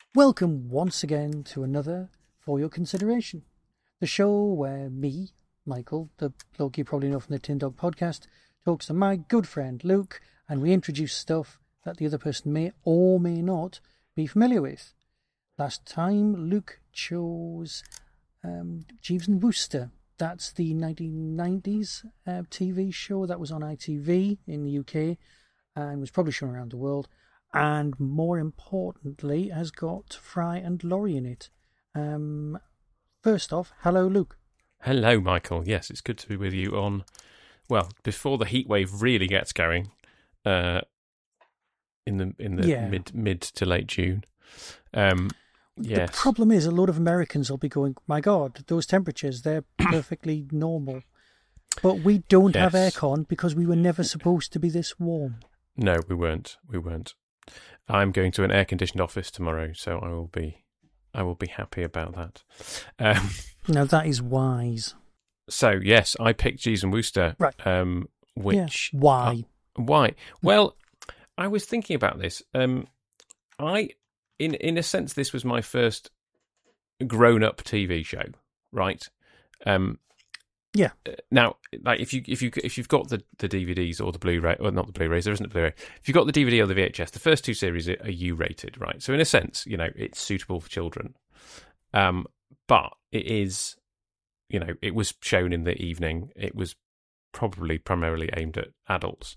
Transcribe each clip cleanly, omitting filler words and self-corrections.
Welcome once again to another For Your Consideration, the show where me, Michael, the bloke you probably know from the Tin Dog podcast, talks to my good friend Luke, and we introduce stuff that the other person may or may not be familiar with. Last time, Luke chose Jeeves and Wooster. That's the 1990s TV show that was on ITV in the UK and was probably shown around the world. And more importantly, has got Fry and Laurie in it. First off, hello, Luke. Hello, Michael. Yes, it's good to be with you on, well, before the heat wave really gets going, in the mid to late June. Yes. The problem is, a lot of Americans will be going, my God, those temperatures, they're perfectly normal. But we don't have aircon because we were never supposed to be this warm. No, we weren't. I'm going to an air-conditioned office tomorrow, so I will be happy about that. Now that is wise. So yes, I picked Jeeves and Wooster. Right. Which why? Why? Well, I was thinking about this. In a sense, this was my first grown-up TV show, right? Yeah. Now, like if you've got the DVDs or the Blu-ray, or not the Blu-rays, there isn't a Blu-ray. If you've got the DVD or the VHS, the first two series are U-rated, right? So in a sense, it's suitable for children. But it is, it was shown in the evening. It was probably primarily aimed at adults.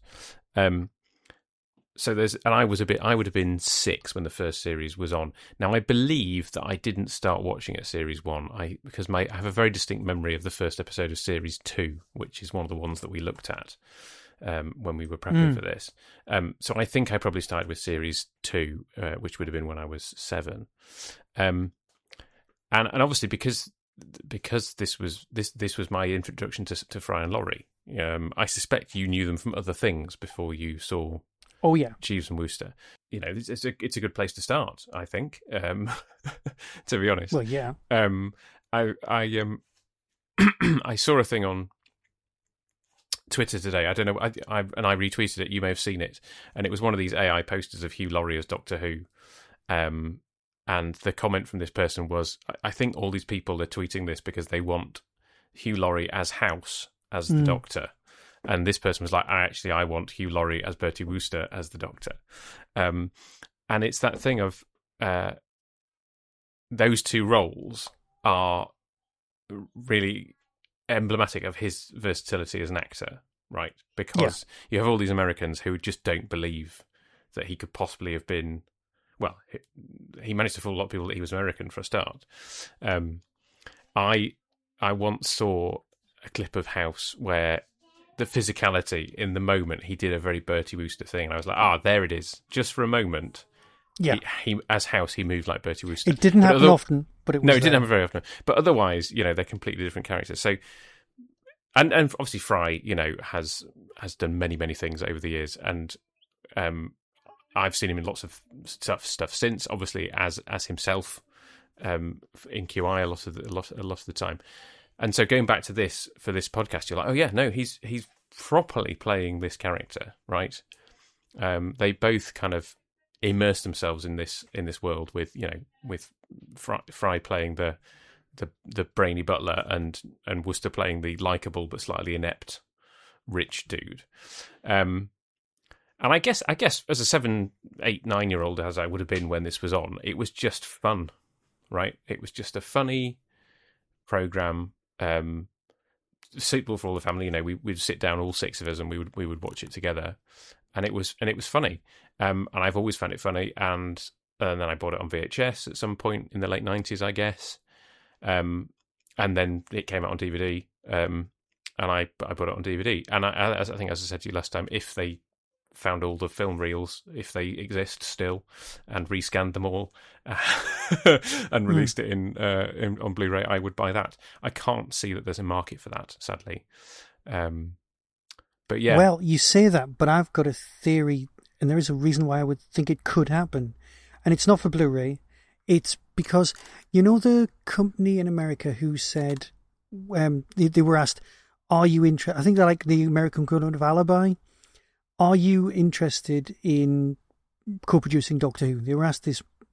So I would have been 6 when the first series was on. Now I believe that I didn't start watching at series 1 because I have a very distinct memory of the first episode of series 2, which is one of the ones that we looked at when we were prepping for this. So I think I probably started with series 2, which would have been when I was 7. And obviously because this was my introduction to Fry and Laurie, I suspect you knew them from other things before you saw. Oh yeah, Jeeves and Wooster. It's a good place to start, I think. To be honest. Well, yeah. I saw a thing on Twitter today. I don't know. I retweeted it. You may have seen it, and it was one of these AI posters of Hugh Laurie as Doctor Who. And the comment from this person was, "I think all these people are tweeting this because they want Hugh Laurie as House as the Doctor." And this person was like, I want Hugh Laurie as Bertie Wooster as the Doctor. And it's that thing of those two roles are really emblematic of his versatility as an actor, right? Because you have all these Americans who just don't believe that he could possibly have been... Well, he managed to fool a lot of people that he was American for a start. I once saw a clip of House where... the physicality in the moment, he did a very Bertie Wooster thing, and I was like, there it is. Just for a moment, he as House, he moved like Bertie Wooster. It didn't happen often, but it was. No, it didn't happen very often. But otherwise, they're completely different characters. So, and obviously Fry, has done many, many things over the years, and I've seen him in lots of stuff since. Obviously, as himself in QI a lot of the time. And so going back to this for this podcast, you're like, oh yeah, no, he's properly playing this character, right? They both kind of immerse themselves in this world with Fry playing the brainy butler and Wooster playing the likable but slightly inept rich dude. And I guess as a 7, 8, 9-year-old, as I would have been when this was on, it was just fun, right? It was just a funny program. Suitable for all the family. We'd sit down, all 6 of us, and we would watch it together, and it was funny. And I've always found it funny. And then I bought it on VHS at some point in the late 90s, I guess. And then it came out on DVD. And I bought it on DVD. And I think, as I said to you last time, if they found all the film reels, if they exist still, and rescanned them all and released it on Blu-ray, I would buy that. I can't see that there's a market for that, sadly. But yeah. Well, you say that, but I've got a theory, and there is a reason why I would think it could happen. And it's not for Blu-ray. It's because, the company in America who said, they were asked, are you interested? I think they're like the American equivalent of Alibi. Are you interested in co-producing Doctor Who? They were asked this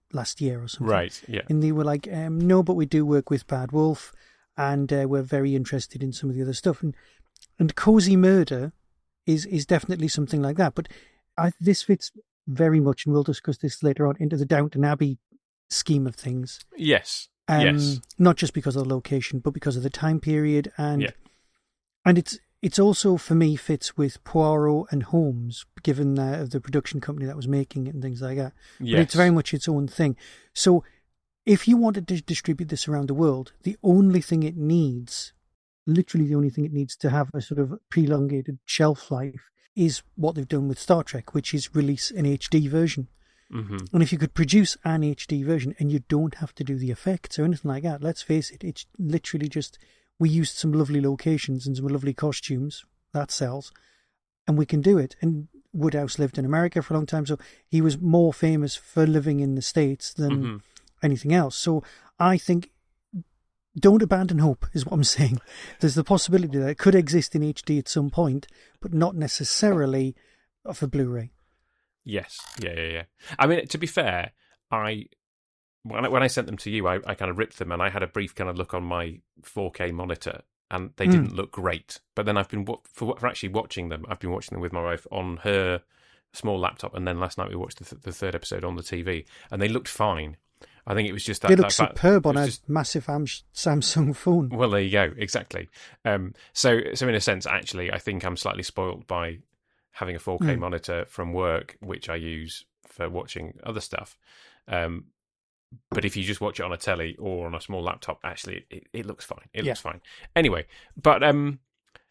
last year or something. Right, yeah. And they were like, no, but we do work with Bad Wolf, and we're very interested in some of the other stuff. And Cozy Murder is definitely something like that. But this fits very much, and we'll discuss this later on, into the Downton Abbey scheme of things. Yes. Yes. Not just because of the location, but because of the time period, and Yeah. it's also, for me, fits with Poirot and Holmes, given the production company that was making it and things like that. Yes. But it's very much its own thing. So if you wanted to distribute this around the world, the only thing it needs, literally the only thing it needs to have a sort of prolongated shelf life, is what they've done with Star Trek, which is release an HD version. Mm-hmm. And if you could produce an HD version and you don't have to do the effects or anything like that, let's face it, it's literally just, we used some lovely locations and some lovely costumes, that sells, and we can do it. And Woodhouse lived in America for a long time, so he was more famous for living in the States than anything else. So I think, don't abandon hope, is what I'm saying. There's the possibility that it could exist in HD at some point, but not necessarily for Blu-ray. Yes. Yeah. I mean, to be fair, when I sent them to you, I kind of ripped them, and I had a brief kind of look on my 4K monitor, and they didn't look great. But then I've been for actually watching them. I've been watching them with my wife on her small laptop, and then last night we watched the third episode on the TV, and they looked fine. I think it was just that they look superb on a just massive Samsung phone. Well, there you go, exactly. So in a sense, actually, I think I'm slightly spoiled by having a 4K monitor from work, which I use for watching other stuff. But if you just watch it on a telly or on a small laptop, actually, it looks fine. It looks fine. Anyway, but and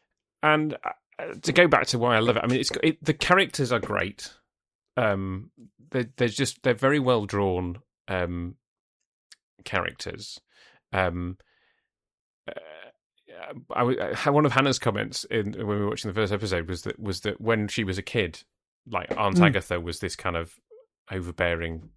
to go back to why I love it, I mean, the characters are great. They're very well drawn characters. One of Hannah's comments when we were watching the first episode was that when she was a kid, like Aunt Agatha was this kind of overbearing,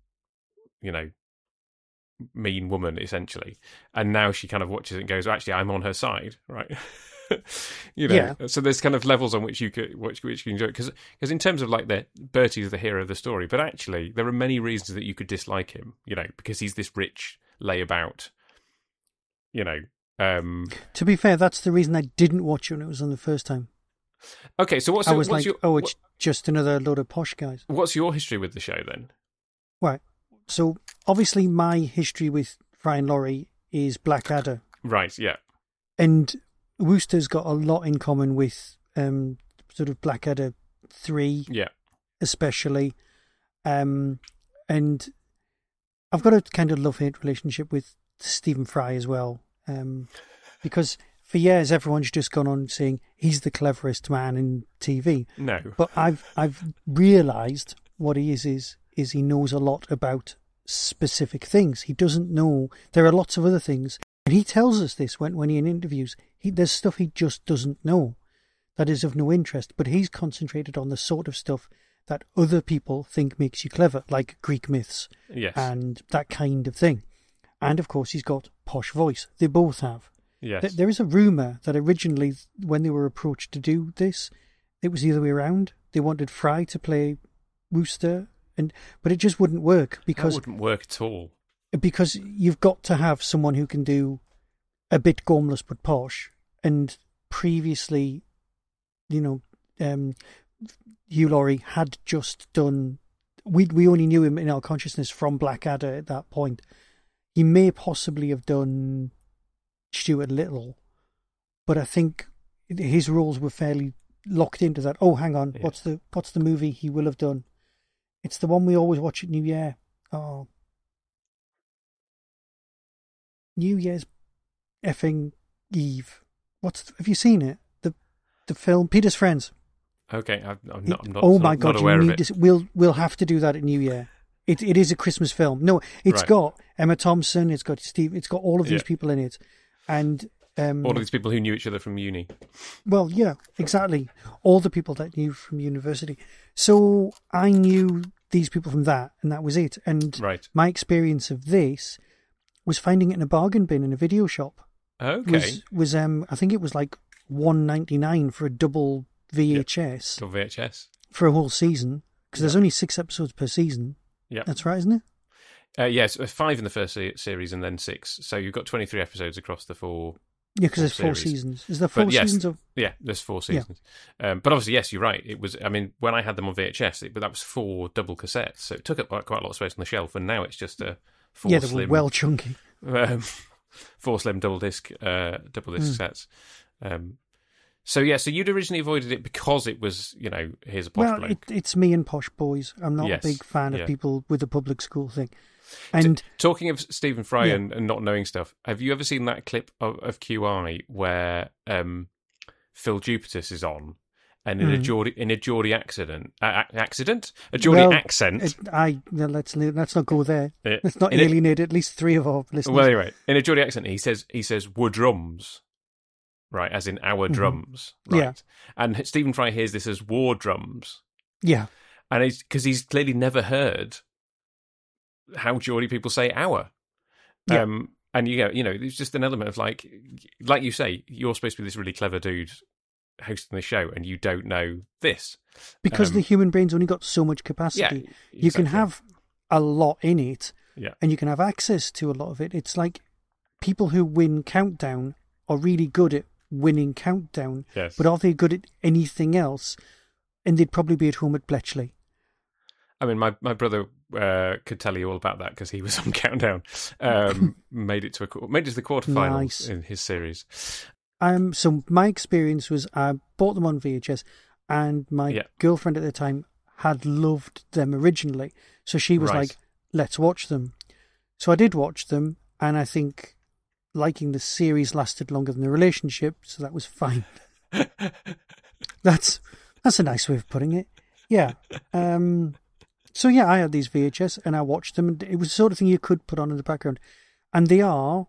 mean woman essentially, and now she kind of watches it and goes, actually, I'm on her side, right? So there's kind of levels on which you can enjoy it, because in terms of like Bertie's the hero of the story, but actually there are many reasons that you could dislike him, because he's this rich layabout, To be fair, that's the reason I didn't watch it when it was on the first time. Okay, so it's just another load of posh guys. What's your history with the show then? Right. So obviously my history with Brian Laurie is Blackadder. Right, yeah. And Wooster's got a lot in common with sort of Blackadder 3, especially. And I've got a kind of love-hate relationship with Stephen Fry as well. Because for years everyone's just gone on saying he's the cleverest man in TV. No. But I've realised what he is he knows a lot about specific things. He doesn't know, there are lots of other things, and he tells us this when he in interviews, there's stuff he just doesn't know that is of no interest, but he's concentrated on the sort of stuff that other people think makes you clever, like Greek myths and that kind of thing. And of course he's got posh voice. They both have. Yes. There is a rumour that originally when they were approached to do this, it was the other way around. They wanted Fry to play Wooster, but it just wouldn't work because that wouldn't work at all. Because you've got to have someone who can do a bit gormless but posh. And previously, Hugh Laurie had just done. We only knew him in our consciousness from Blackadder at that point. He may possibly have done Stuart Little, but I think his roles were fairly locked into that. Oh, hang on, what's the movie he will have done? It's the one we always watch at New Year. Oh, New Year's effing Eve. Have you seen it? The film Peter's Friends. Okay, I'm not. Oh my God, not aware you of need it. to. We'll have to do that at New Year. It is a Christmas film. No, it's got Emma Thompson. It's got Steve. It's got all of these people in it, and all of these people who knew each other from uni. Well, yeah, exactly. All the people that knew from university. So I knew these people from that, and that was it. And my experience of this was finding it in a bargain bin in a video shop. Okay. Was I think it was like $1.99 for a double VHS. Double VHS. For a whole season, because there's only 6 episodes per season. Yeah. That's right, isn't it? Yes, 5 in the first series and then 6. So you've got 23 episodes across the 4. Yeah, because there's 4 seasons. Is there 4 seasons of? Yeah, there's 4 seasons. Yeah. But obviously, yes, you're right. It was. I mean, when I had them on VHS, but that was 4 double cassettes, so it took up quite a lot of space on the shelf. And now it's just a 4 they slim, were well chunky. 4 slim double disc sets. So you'd originally avoided it because it was, here's a posh bloke. It's me and posh boys. I'm not a big fan of people with the public school thing. And talking of Stephen Fry and not knowing stuff, have you ever seen that clip of QI where Phil Jupitus is on, and in a Geordie accent? Let's not go there. Let's not alienate at least 3 of our listeners. Well, anyway, in a Geordie accent, he says "we're drums," right, as in our drums, right? Yeah. And Stephen Fry hears this as war drums. Yeah, and because he's clearly never heard how Geordie people say "our." Yeah. And there's just an element of like you say, you're supposed to be this really clever dude hosting the show, and you don't know this because the human brain's only got so much capacity. Yeah, exactly. You can have a lot in it, yeah, and you can have access to a lot of it. It's like people who win Countdown are really good at winning Countdown, yes, but are they good at anything else? And they'd probably be at home at Bletchley. I mean, my brother could tell you all about that because he was on Countdown. Made it to the quarterfinals in his series. So my experience was I bought them on VHS, and my girlfriend at the time had loved them originally. So she was like, let's watch them. So I did watch them, and I think liking the series lasted longer than the relationship, so that was fine. That's a nice way of putting it. Yeah. So I had these VHS and I watched them, and it was the sort of thing you could put on in the background. And they are,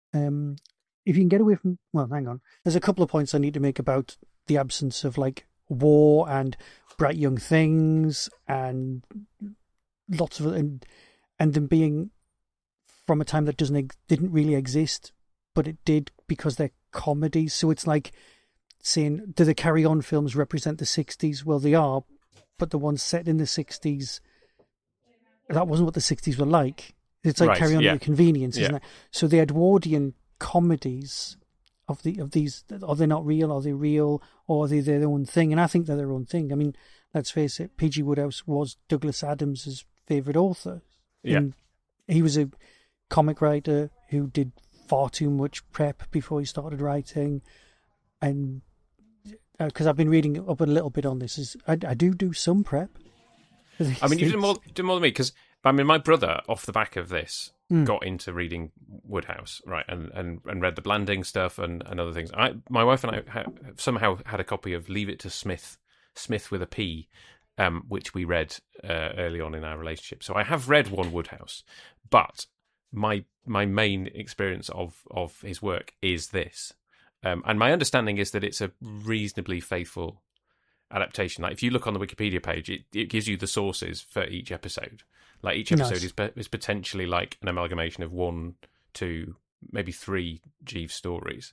if you can get away from, well, hang on. There's a couple of points I need to make about the absence of like war and Bright Young Things and lots of, and them being from a time that didn't really exist, but it did because they're comedies. So it's like saying, do the Carry On films represent the 60s? Well, they are, but the ones set in the 60s, that wasn't what the 60s were like. It's like Carry On with Convenience, isn't it? So the Edwardian comedies of these, are they not real? Are they real? Or are they their own thing? And I think they're their own thing. I mean, let's face it, P.G. Wodehouse was Douglas Adams' favourite author. Yeah. And he was a comic writer who did far too much prep before he started writing. And because I've been reading up a little bit on this, I do some prep. I mean, you did more than me, because I mean, my brother, off the back of this, got into reading Wodehouse, right, and read the Blanding stuff and other things. My wife and I somehow had a copy of Leave It to Smith with a P, which we read early on in our relationship. So I have read one Wodehouse, but my main experience of his work is this. And my understanding is that it's a reasonably faithful adaptation. Like if you look on the Wikipedia page, it gives you the sources for each episode. Like each episode is potentially like an amalgamation of 1, 2, maybe 3 Jeeves stories.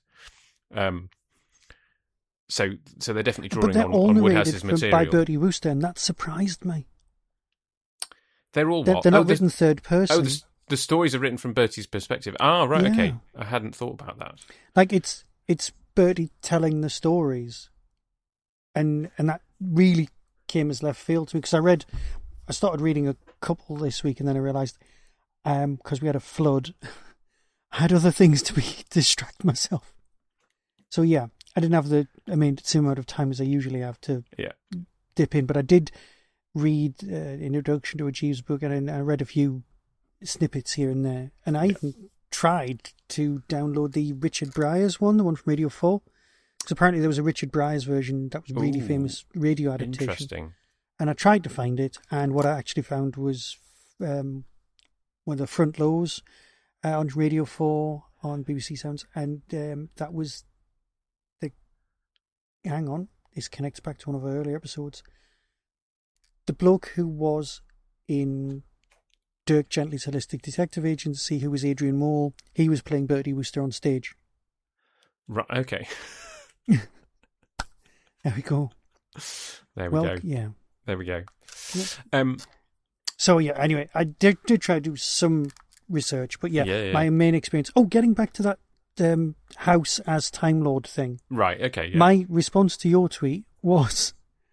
So they're definitely drawing on Wodehouse's material. By Bertie Wooster, and that surprised me. They're all They're not written third person. Oh, the stories are written from Bertie's perspective. Ah, right, okay. I hadn't thought about that. Like it's Bertie telling the stories, and that really came as left field to me, because I started reading a couple this week, and then I realised because we had a flood, I had other things to distract myself. So I didn't have the same amount of time as I usually have to dip in, but I did read an introduction to a Jeeves book, and I read a few snippets here and there, and I even tried to download the Richard Briers one, the one from Radio 4, because apparently there was a Richard Briers version that was really famous radio adaptation. Interesting. And I tried to find it, and what I actually found was one of the front lows on Radio 4 on BBC Sounds, and that was hang on, this connects back to one of our earlier episodes. The bloke who was in Dirk Gently's Holistic Detective Agency, who was Adrian Mole, he was playing Bertie Wooster on stage. Right, okay. There we go. There we go. Yeah. There we go. Yeah. So yeah, anyway, I did try to do some research, but Yeah. my main experience. Oh, getting back to that House as Time Lord thing. Right. Okay. Yeah. My response to your tweet was,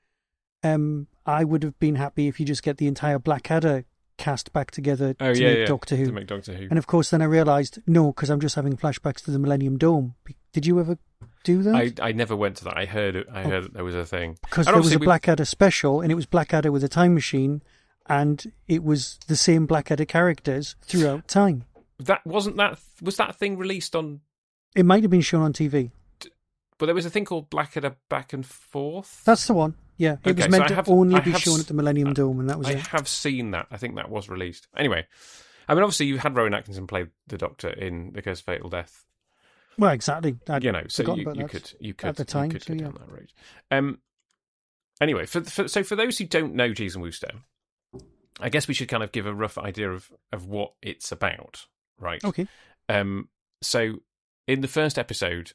I would have been happy if you just get the entire Blackadder cast back together to make Doctor Who. To make Doctor Who. And of course, then I realised no, because I'm just having flashbacks to the Millennium Dome. Did you ever do that? I never went to that. I heard that there was a thing because there was a Blackadder special, and it was Blackadder with a time machine, and it was the same Blackadder characters throughout time. Was that thing released on? It might have been shown on TV. But there was a thing called Blackadder Back and Forth. That's the one. Yeah, it was meant to only be shown at the Millennium Dome, and that was it. I have seen that. I think that was released. Anyway, I mean, obviously, you had Rowan Atkinson play the Doctor in The Curse of Fatal Death. Well, exactly. So you could at the time go down that route. Anyway, for those who don't know Jeeves and Wooster, I guess we should kind of give a rough idea of what it's about, right? Okay. So in the first episode,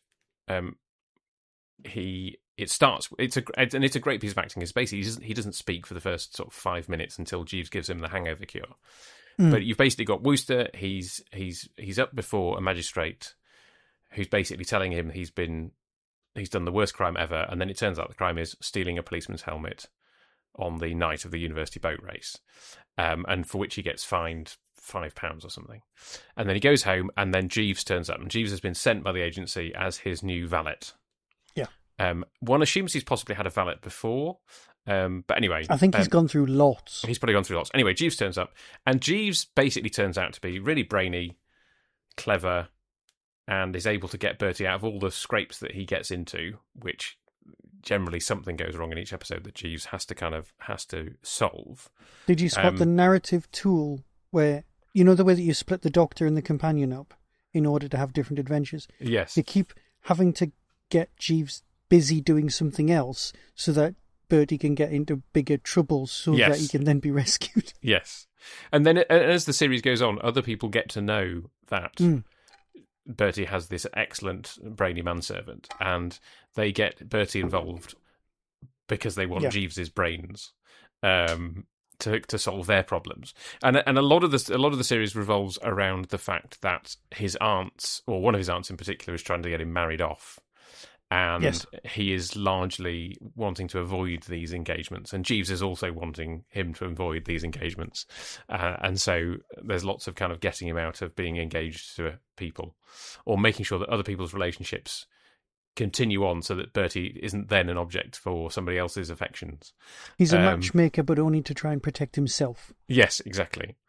it starts. It's a great piece of acting. It's basically he doesn't speak for the first sort of 5 minutes until Jeeves gives him the hangover cure. But you've basically got Wooster. He's up before a magistrate who's basically telling him he's done the worst crime ever, and then it turns out the crime is stealing a policeman's helmet on the night of the university boat race, and for which he gets fined £5 or something. And then he goes home, and then Jeeves turns up, and Jeeves has been sent by the agency as his new valet. Yeah. One assumes he's possibly had a valet before, but anyway, I think he's gone through lots. He's probably gone through lots. Anyway, Jeeves turns up, and Jeeves basically turns out to be really brainy, clever, and is able to get Bertie out of all the scrapes that he gets into, which generally something goes wrong in each episode that Jeeves has to solve. Did you spot the narrative tool where, you know, the way that you split the Doctor and the companion up in order to have different adventures? Yes. You keep having to get Jeeves busy doing something else so that Bertie can get into bigger trouble so that he can then be rescued. Yes. And then as the series goes on, other people get to know that Bertie has this excellent brainy manservant, and they get Bertie involved because they want Jeeves's brains to solve their problems. And a lot of the series revolves around the fact that his aunts, or one of his aunts in particular, is trying to get him married off. And he is largely wanting to avoid these engagements, and Jeeves is also wanting him to avoid these engagements, and so there's lots of kind of getting him out of being engaged to people, or making sure that other people's relationships continue on, so that Bertie isn't then an object for somebody else's affections. He's a matchmaker, but only to try and protect himself. Yes, exactly.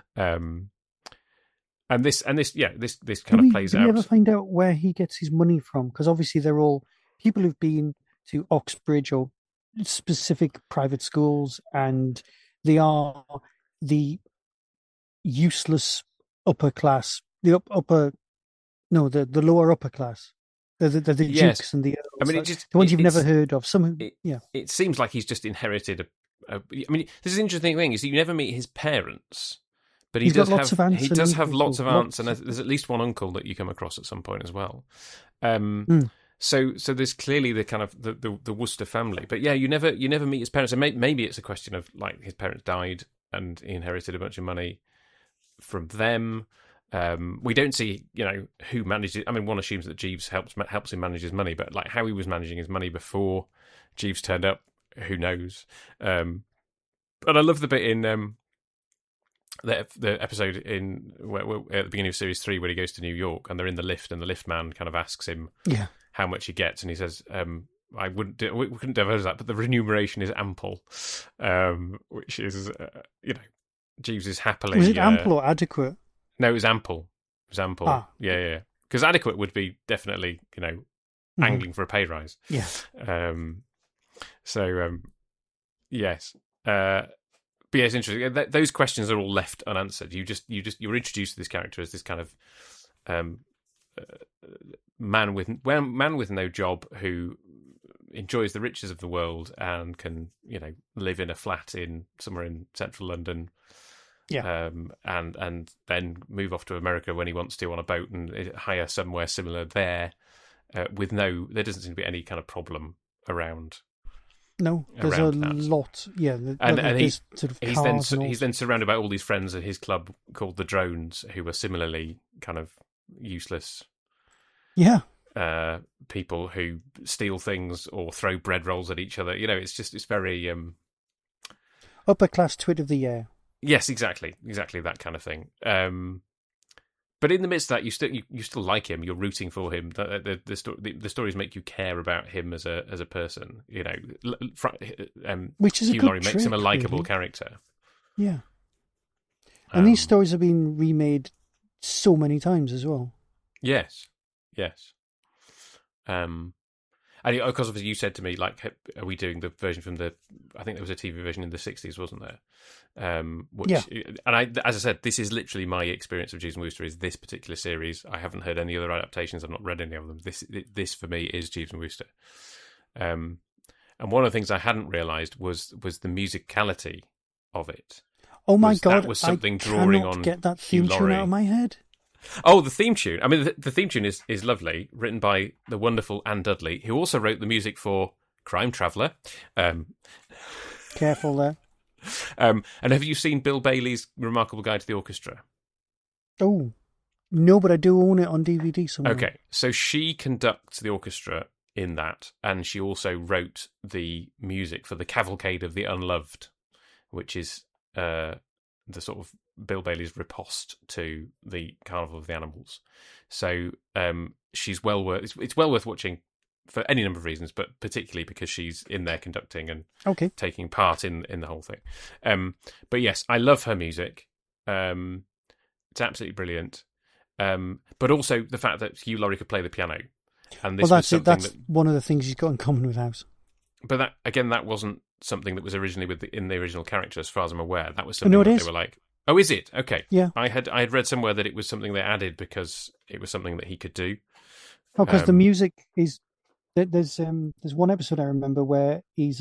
And this kind of plays out. Did we ever find out where he gets his money from? Because obviously they're all people who've been to Oxbridge or specific private schools, and they are the useless upper class, the lower upper class. They're the dukes and the earls. I mean, the ones you've never heard of. It seems like he's just inherited I mean, this is an interesting thing, is that you never meet his parents. But he does have lots of aunts, and there's at least one uncle that you come across at some point as well. So there's clearly the kind of the Wooster family. But yeah, you never meet his parents. And maybe it's a question of, like, his parents died and he inherited a bunch of money from them. We don't see, who managed it. I mean, one assumes that Jeeves helps him manage his money, but like how he was managing his money before Jeeves turned up, who knows? But I love the bit in the episode where at the beginning of series 3 where he goes to New York and they're in the lift, and the lift man kind of asks him how much he gets, and he says, we couldn't divulge that, but the remuneration is ample, which is Jeeves is happily. Was it ample or adequate? No, it was ample. Yeah. Because adequate would be definitely angling for a pay rise. Yeah. Yes. But yeah, it's interesting. Those questions are all left unanswered. You're introduced to this character as this kind of man with no job who enjoys the riches of the world and can live in a flat somewhere in central London. Yeah. And then move off to America when he wants to on a boat and hire somewhere similar there. There doesn't seem to be any kind of problem around No, there's a around that. lot. Yeah, And there's sort of cars he's then surrounded by all these friends at his club called the Drones, who are similarly kind of useless yeah. people who steal things or throw bread rolls at each other. It's very Upper class twit of the year. yes, exactly that kind of thing. But in the midst of that, you still like him. You're rooting for him. The stories make you care about him as a person. Which is Hugh a good Laurie makes him a trick, likable really. character. Yeah. And these stories have been remade so many times as well. Yes. And of course, obviously, you said to me, like, are we doing the version from I think there was a TV version in the 60s, wasn't there? Yeah. And as I said, this is literally my experience of Jeeves and Wooster is this particular series. I haven't heard any other adaptations. I've not read any of them. This for me is Jeeves and Wooster. And one of the things I hadn't realised was the musicality of it. Oh my God, that was something I drawing cannot on get that theme Hugh tune Laurie. out of my head. Oh, the theme tune. I mean, the theme tune is lovely, written by the wonderful Anne Dudley, who also wrote the music for Crime Traveller. Careful there. And have you seen Bill Bailey's Remarkable Guide to the Orchestra? Oh, no, but I do own it on DVD somewhere. Okay, so she conducts the orchestra in that, and she also wrote the music for the Cavalcade of the Unloved, which is the sort of Bill Bailey's riposte to the Carnival of the Animals. So she's it's well worth watching for any number of reasons, but particularly because she's in there conducting and taking part in the whole thing. But yes, I love her music. It's absolutely brilliant. But also the fact that Hugh Laurie could play the piano. And this that's was something That's one of the things he's got in common with House. But that wasn't something that was originally in the original character, as far as I'm aware. That was something they were like, oh, is it? Okay. Yeah. I had read somewhere that it was something they added because it was something that he could do. Oh, because the music is... There's one episode I remember where he's...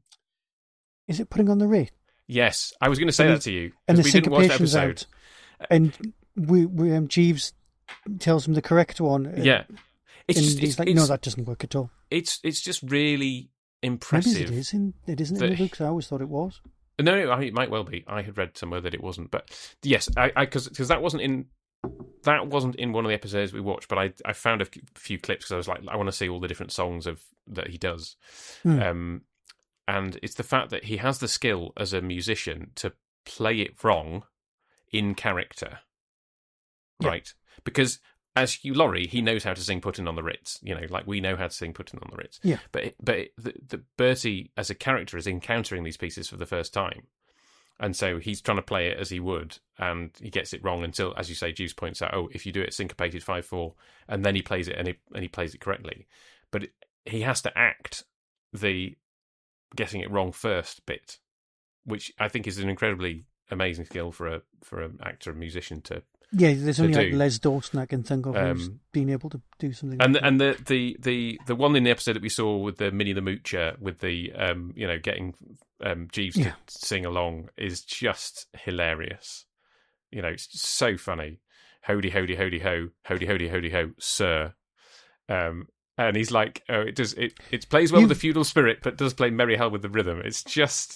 is it Putting on the Ritz? Yes. I was going to say that to you. And the we didn't watch the episode. And Jeeves tells him the correct one. Yeah. He's like, no, that doesn't work at all. It's just really impressive. Maybe it isn't in the books. I always thought it was. No, it might well be. I had read somewhere that it wasn't, but yes, because that wasn't in one of the episodes we watched. But I found a few clips because I was like, I want to see all the different songs that he does. And it's the fact that he has the skill as a musician to play it wrong in character, right? Because as Hugh Laurie, he knows how to sing "Puttin' on the Ritz." Like we know how to sing "Puttin' on the Ritz." Yeah. But the Bertie as a character is encountering these pieces for the first time, and so he's trying to play it as he would, and he gets it wrong until, as you say, Jeeves points out, oh, if you do it syncopated 5/4, and then he plays it and he plays it correctly, but he has to act the getting it wrong first bit, which I think is an incredibly amazing skill for an actor and musician to. Yeah, there's only like Les Dawson I can think of who's being able to do something. And like the one in the episode that we saw with the Minnie the Moocher with the getting Jeeves to sing along is just hilarious. It's so funny. Hody hody hody ho, hody hody hody ho, sir. And he's like, oh, it plays well with the feudal spirit, but does play merry hell with the rhythm. It's just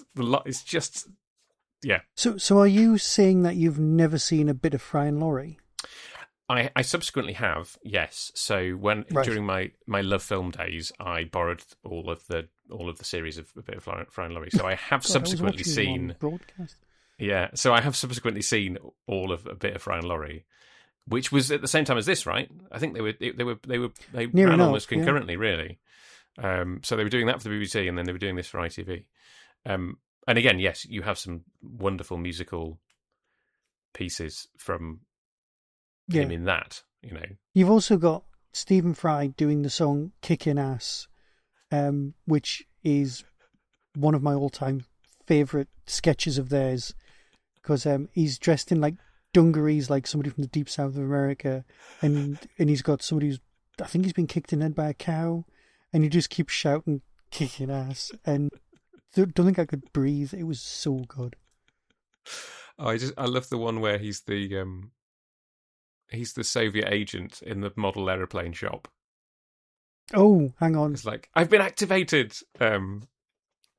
yeah. So are you saying that you've never seen a bit of Fry and Laurie? I subsequently have, yes. So during my Love Film days, I borrowed all of the series of a bit of Fry and Laurie. So I have subsequently seen broadcast. Yeah, so I have subsequently seen all of a bit of Fry and Laurie, which was at the same time as this, right? I think they ran almost concurrently, really. So they were doing that for the BBC, and then they were doing this for ITV. And again, yes, you have some wonderful musical pieces from him in that, You've also got Stephen Fry doing the song Kickin' Ass, which is one of my all-time favourite sketches of theirs, because he's dressed in like dungarees like somebody from the deep south of America, and he's got somebody who's, I think he's been kicked in the head by a cow, and he just keeps shouting "Kicking ass," and don't think I could breathe. It was so good. Oh, I love the one where he's the Soviet agent in the model aeroplane shop. Oh, hang on. It's like, I've been activated.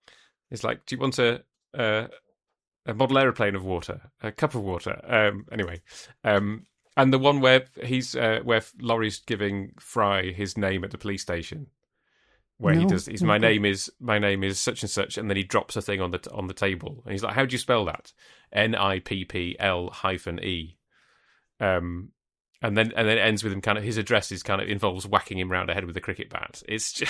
It's like, do you want a model aeroplane of water, a cup of water? Anyway, and the one where where Laurie's giving Fry his name at the police station, where he does, my name is such and such, and then he drops a thing on the table, and he's like, how do you spell that? NIPPL-E. And then it ends with him kind of, his address is kind of involves whacking him round the head with a cricket bat. It's just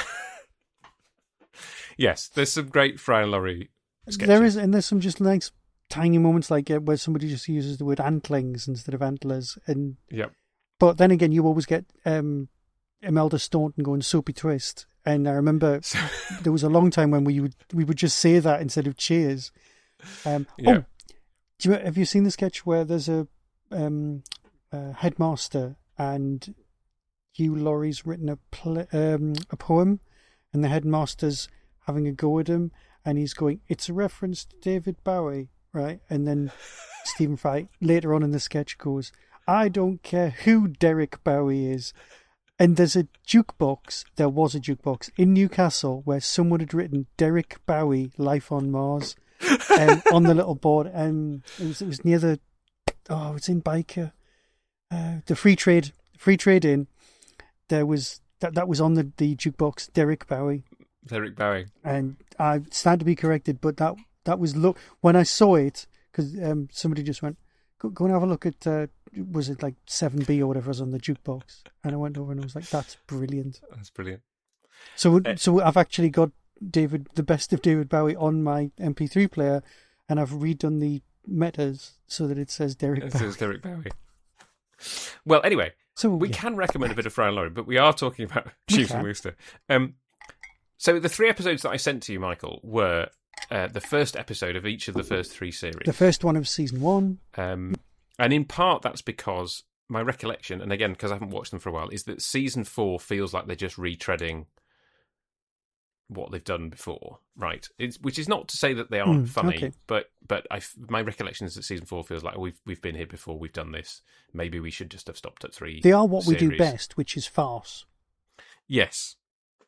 yes, there's some great Fry and Laurie sketches. There is, and there's some just nice tiny moments like where somebody just uses the word antlings instead of antlers, and yep. But then again, you always get Imelda Staunton going soapy twist, and I remember there was a long time when we would just say that instead of cheers. Yeah. Oh, have you seen the sketch where there's a headmaster and Hugh Laurie's written a poem, and the headmaster's having a go at him, and he's going, it's a reference to David Bowie, right? And then Stephen Fry later on in the sketch goes, I don't care who Derek Bowie is. And there was a jukebox in Newcastle where someone had written Derek Bowie, Life on Mars, on the little board, and it was near it's in Biker, the Free Trade Inn. There was that was on the jukebox, Derek Bowie, and I stand to be corrected, but that was when I saw it, because somebody just went, go and have a look at was it like 7B or whatever was on the jukebox, and I went over and I was like, that's brilliant. So I've actually got the best of David Bowie on my MP3 player, and I've redone the metas so that it says Derek Bowie. It says Derek Bowie. Well, anyway, so we can recommend a bit of Fry and Laurie, but we are talking about Jeeves and Wooster. So the 3 episodes that I sent to you, Michael, were the first episode of each of the first 3 series. The first one of season 1. And in part, that's because my recollection, and again, because I haven't watched them for a while, is that season 4 feels like they're just retreading what they've done before, right? Which is not to say that they aren't funny, okay. but my recollection is that season 4 feels like we've been here before, we've done this. Maybe we should just have stopped at 3. They are what series. we do best, which is farce. Yes.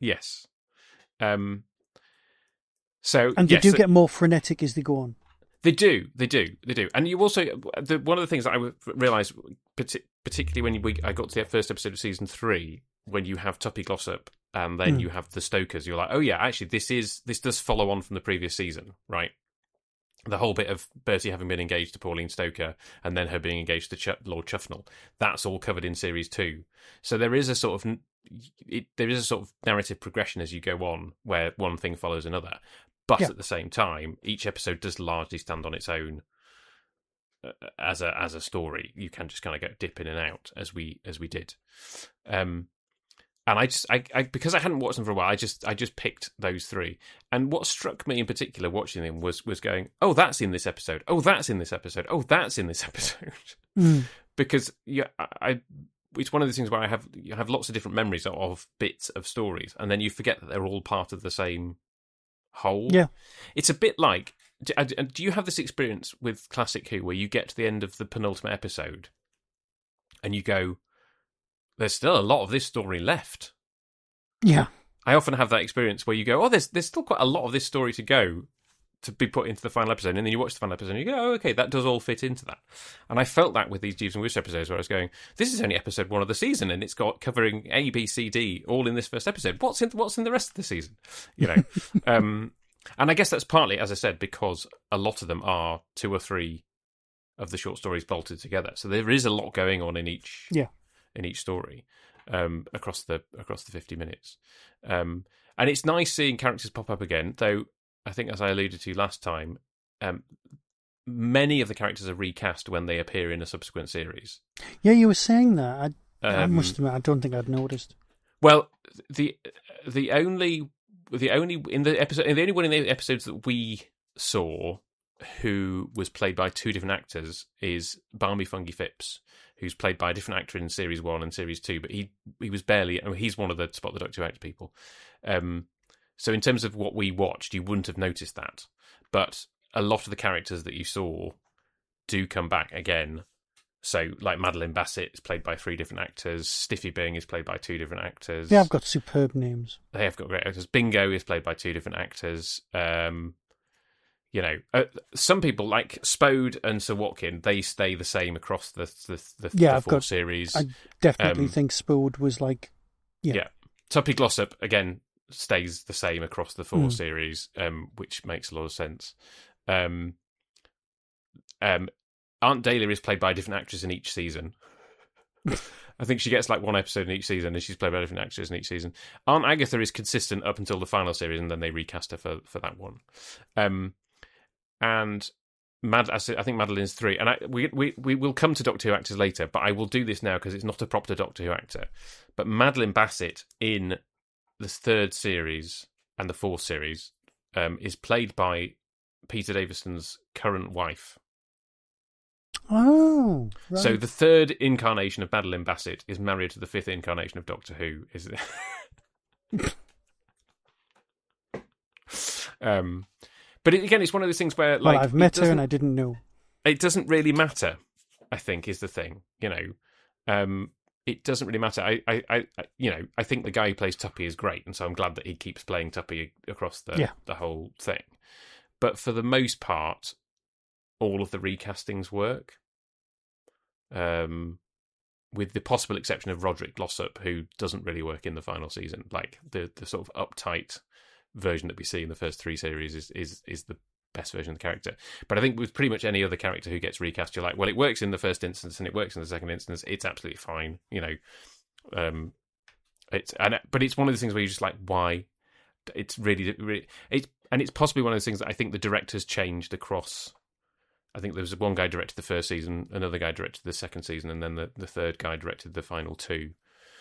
And they do get more frenetic as they go on. They do. And you also, one of the things that I realised, particularly when I got to the first episode of season 3, when you have Tuppy Glossop and then you have the Stokers, you're like, oh yeah, actually this does follow on from the previous season, right? The whole bit of Bertie having been engaged to Pauline Stoker and then her being engaged to Lord Chuffnell, that's all covered in series 2. So there is a sort of narrative progression as you go on, where one thing follows another. But at the same time, each episode does largely stand on its own as a story. You can just kind of go dip in and out as we did. And I because I hadn't watched them for a while, I just picked those 3. And what struck me in particular watching them was going, oh, that's in this episode. Oh, that's in this episode. Oh, that's in this episode. Because it's one of those things where you have lots of different memories of bits of stories, and then you forget that they're all part of the same whole. Yeah, it's a bit like. Do you have this experience with Classic Who, where you get to the end of the penultimate episode, and you go, "There's still a lot of this story left." Yeah, I often have that experience where you go, "Oh, there's still quite a lot of this story to go to be put into the final episode," and then you watch the final episode and you go, "Oh, okay, that does all fit into that." And I felt that with these Jeeves and Wooster episodes, where I was going, "This is only episode 1 of the season, and it's got covering A, B, C, D all in this first episode. What's in the rest of the season?" You know. And I guess that's partly, as I said, because a lot of them are 2 or 3 of the short stories bolted together. So there is a lot going on in each story across the 50 minutes. And it's nice seeing characters pop up again, though I think, as I alluded to last time, many of the characters are recast when they appear in a subsequent series. Yeah, you were saying that. I must admit, I don't think I'd noticed. Well, the only one in the episodes that we saw who was played by 2 different actors is Barmy Fungy Phipps, who's played by a different actor in series 1 and series 2, but he was barely. I mean, he's one of the Spot the Doctor Out people. So in terms of what we watched, you wouldn't have noticed that, but a lot of the characters that you saw do come back again. So, like Madeline Bassett is played by 3 different actors. Stiffy Bing is played by 2 different actors. They have got superb names. They have got great actors. Bingo is played by 2 different actors. Some people like Spode and Sir Watkin, they stay the same across the four series. I definitely think Spode was like, Tuppy Glossop again stays the same across the four series, which makes a lot of sense. Aunt Dahlia is played by a different actress in each season. I think she gets like one episode in each season, and she's played by a different actress in each season. Aunt Agatha is consistent up until the final series, and then they recast her for that one. And I think Madeline's 3, and we will come to Doctor Who actors later, but I will do this now because it's not a proper Doctor Who actor. But Madeline Bassett in the 3rd series and the 4th series is played by Peter Davison's current wife. Oh, right. So the 3rd incarnation of Madeline Bassett is married to the 5th incarnation of Doctor Who. Is But again, it's one of those things where, like, I've met her and I didn't know. It doesn't really matter, I think, is the thing. It doesn't really matter. I think the guy who plays Tuppy is great, and so I'm glad that he keeps playing Tuppy across the whole thing. But for the most part, all of the recastings work, with the possible exception of Roderick Glossop, who doesn't really work in the final season. Like the sort of uptight version that we see in the first 3 series is the best version of the character. But I think with pretty much any other character who gets recast, you're like, well, it works in the first instance and it works in the second instance. It's absolutely fine, but it's one of those things where you're just like, why? It's really it's possibly one of those things that I think the directors changed across. I think there was one guy directed the first season, another guy directed the second season, and then the third guy directed the final 2.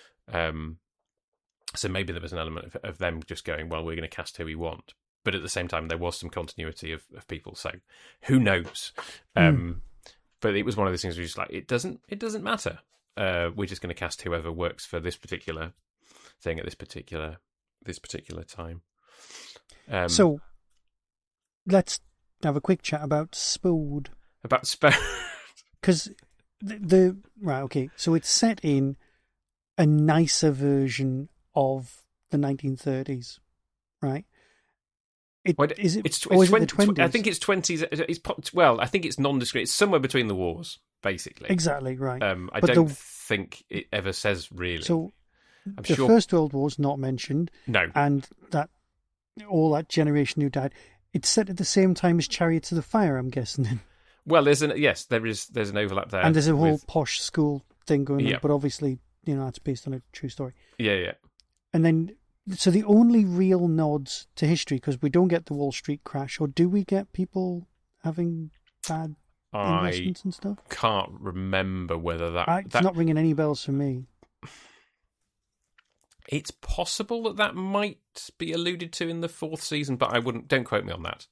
So maybe there was an element of them just going, well, we're going to cast who we want. But at the same time, there was some continuity of people. So who knows? But it was one of those things where you're just like, it doesn't matter. We're just going to cast whoever works for this particular thing at this particular time. So let's have a quick chat about Spode. Because right, okay. So it's set in a nicer version of the 1930s, right? Is it the 20s? I think it's 20s. I think it's nondescript. It's somewhere between the wars, basically. Exactly, right. I don't think it ever says really. So the First World War's not mentioned. No. And all that generation who died, it's set at the same time as Chariots of the Fire, I'm guessing. Well, there's an overlap there. And there's a whole posh school thing going on, but obviously, it's based on a true story. Yeah. And then, so the only real nods to history, because we don't get the Wall Street crash, or do we get people having bad investments and stuff? I can't remember whether it's not ringing any bells for me. It's possible that might be alluded to in the 4th season, but don't quote me on that.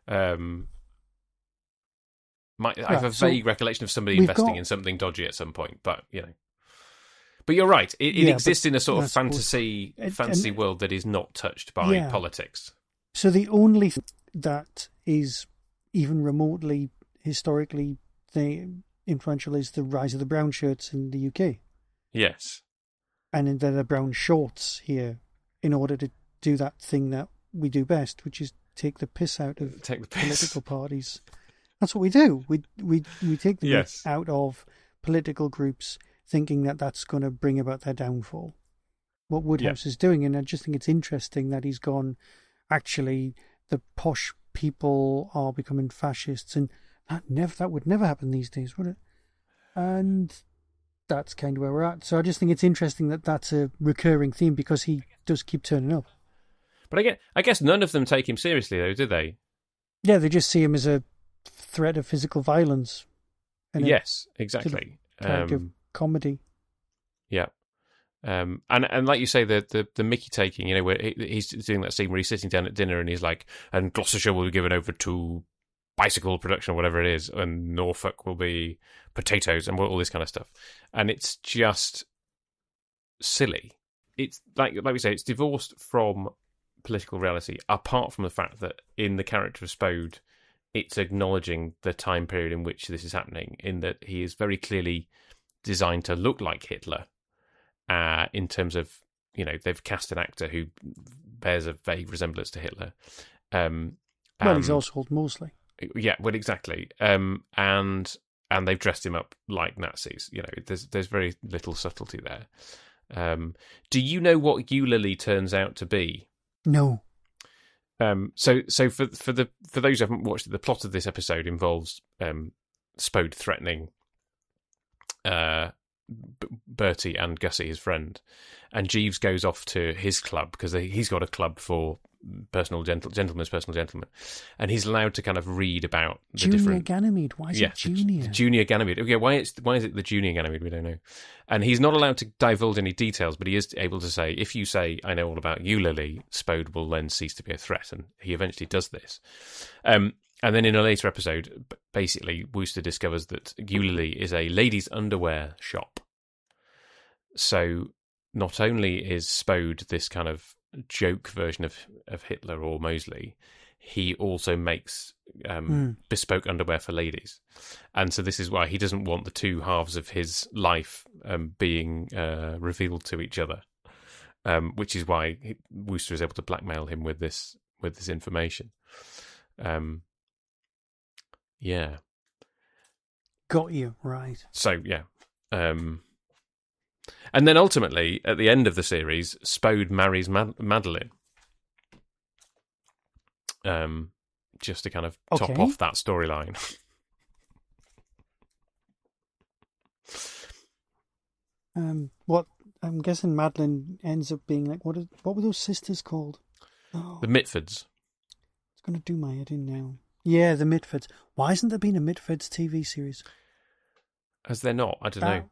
I have a vague recollection of somebody investing in something dodgy at some point, but But you're right. It exists in a sort of fantasy world that is not touched by politics. So the only thing that is even remotely historically influential is the rise of the brown shirts in the UK. Yes. And then the brown shorts here in order to do that thing that we do best, which is take the piss out of political parties. That's what we do. We take the piss out of political groups, thinking that that's going to bring about their downfall. What Woodhouse is doing, and I just think it's interesting that he's gone, actually, the posh people are becoming fascists, and that would never happen these days, would it? And that's kind of where we're at. So I just think it's interesting that that's a recurring theme, because he does keep turning up. But I guess none of them take him seriously, though, do they? Yeah, they just see him as a threat of physical violence. Yes, exactly. Sort of comedy. Yeah. And like you say, the Mickey taking, where he's doing that scene where he's sitting down at dinner and he's like, and Gloucestershire will be given over to bicycle production or whatever it is, and Norfolk will be potatoes and all this kind of stuff. And it's just silly. It's like we say, it's divorced from political reality, apart from the fact that in the character of Spode, it's acknowledging the time period in which this is happening, in that he is very clearly designed to look like Hitler, in terms of, they've cast an actor who bears a vague resemblance to Hitler. And Well, he's Oswald Mosley. Yeah, well, exactly. And they've dressed him up like Nazis. You know, there's very little subtlety there. Do you know what Eulalie turns out to be? No. So for those who haven't watched it, the plot of this episode involves Spode threatening Bertie and Gussie, his friend, and Jeeves goes off to his club because he's got a club for gentlemen's personal gentlemen, and he's allowed to kind of read about the Junior different Ganymede. Why is it Junior? The Junior Ganymede. Okay, why is it the Junior Ganymede? We don't know. And he's not allowed to divulge any details, but he is able to say, if you say, I know all about Eulalie, Spode will then cease to be a threat, and he eventually does this. And then in a later episode, basically, Wooster discovers that Eulalie is a ladies' underwear shop. So not only is Spode this kind of joke version of Hitler or Mosley, he also makes bespoke underwear for ladies. And so this is why he doesn't want the two halves of his life being revealed to each other, which is why Wooster is able to blackmail him with this information. Yeah. Got you, right. So, yeah. And then ultimately, at the end of the series, Spode marries Madeline. Just to kind of top off that storyline. What I'm guessing Madeline ends up being like, what were those sisters called? Oh, the Mitfords. It's going to do my head in now. Yeah, the Mitfords. Why hasn't there been a Mitfords TV series? Has there not? I don't know.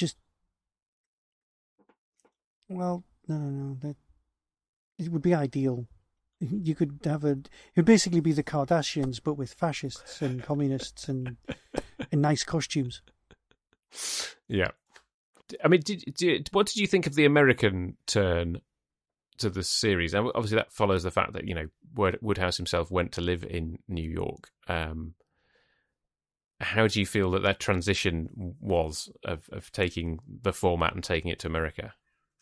Well, no. It would be ideal. You could have it would basically be the Kardashians, but with fascists and communists and in nice costumes. Yeah. I mean, what did you think of the American turn to the series? And obviously, that follows the fact that, you know, Woodhouse himself went to live in New York. How do you feel that transition was of taking the format and taking it to America?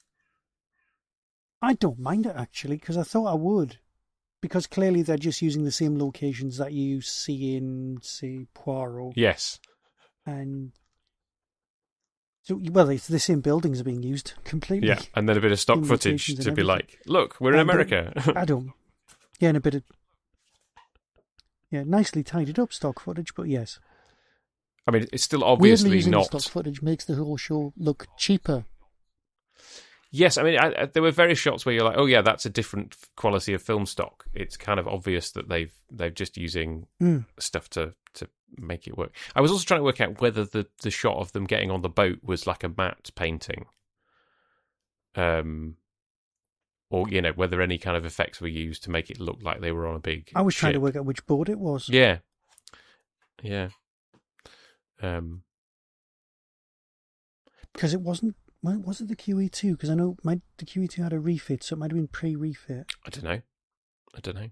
I don't mind it, actually, because I thought I would. Because clearly they're just using the same locations that you see in, say, Poirot. Yes. And so, well, it's the same buildings are being used completely. Yeah, and then a bit of stock footage to be like, look, we're in America. I don't. Yeah, and a bit of... Yeah, nicely tidied up stock footage, but yes. I mean, it's still obviously Weirdly, using not... stock footage makes the whole show look cheaper. Yes, I mean, there were various shots where you're like, oh yeah, that's a different quality of film stock. It's kind of obvious that they've just using stuff to make it work. I was also trying to work out whether the shot of them getting on the boat was like a matte painting, or, you know, whether any kind of effects were used to make it look like they were on a big I was trying to ship. work out which boat it was. Yeah. Because it wasn't... Well, was it the QE2? Because I know the QE2 had a refit, so it might have been pre-refit. I don't know.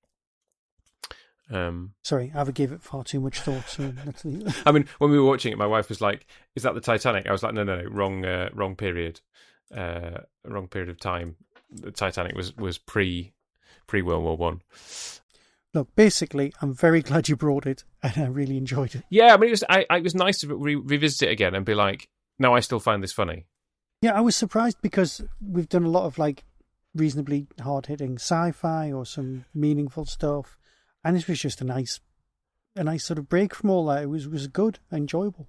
Sorry, I gave it far too much thought. So I mean, when we were watching it, my wife was like, "Is that the Titanic?" I was like, "No, wrong period, wrong period of time. The Titanic was pre World War One." Look, basically, I'm very glad you brought it, and I really enjoyed it. Yeah, I mean, it was nice to revisit it again and be like, "No, I still find this funny." Yeah, I was surprised because we've done a lot of like reasonably hard-hitting sci-fi or some meaningful stuff, and this was just a nice sort of break from all that. It was good, enjoyable.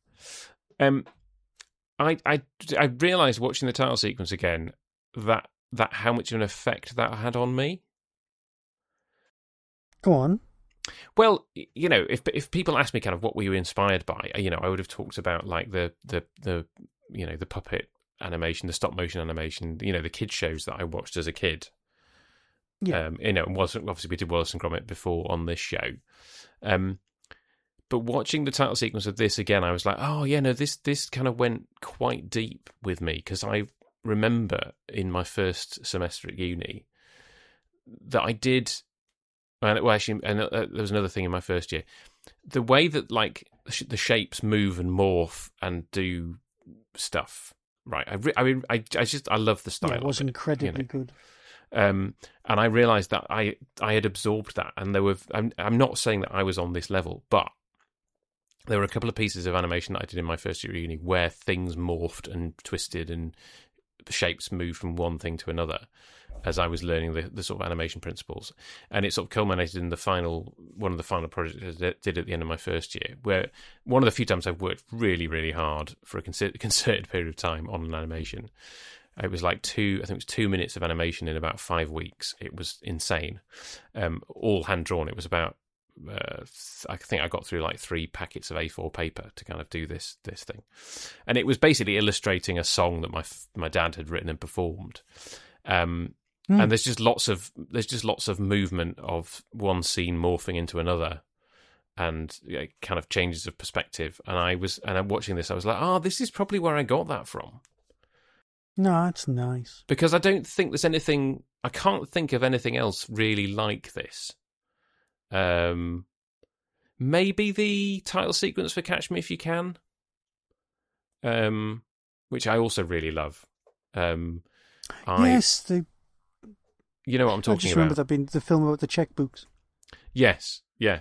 I realised watching the title sequence again that how much of an effect that had on me. Go on. Well, you know, if people ask me kind of what were you inspired by, you know, I would have talked about like the you know, the puppet animation, the stop motion animation, you know, the kids shows that I watched as a kid. Yeah. You know, obviously we did Wallace and Gromit before on this show. But watching the title sequence of this again, I was like, oh yeah, no, this kind of went quite deep with me, because I remember in my first semester at uni that I did. Well, actually, and there was another thing in my first year. The way that like the shapes move and morph and do stuff, right? I love the style. Yeah, it was incredibly good. And I realised that I had absorbed that, and there were. I'm not saying that I was on this level, but there were a couple of pieces of animation that I did in my first year at uni where things morphed and twisted, and the shapes moved from one thing to another as I was learning the sort of animation principles. And it sort of culminated in one of the final projects I did at the end of my first year, where one of the few times I've worked really, really hard for a concerted period of time on an animation. It was like 2 minutes of animation in about 5 weeks. It was insane. All hand drawn. It was about, I think I got through like 3 packets of A4 paper to kind of do this thing. And it was basically illustrating a song that my dad had written and performed. And there's just lots of movement of one scene morphing into another, and kind of changes of perspective. And I'm watching this, I was like, this is probably where I got that from. No, that's nice. Because I don't think there's anything, I can't think of anything else really like this. Maybe the title sequence for Catch Me If You Can, which I also really love. Yes, you know what I'm talking about. I just remember that being the film about the checkbooks. Yes, yeah.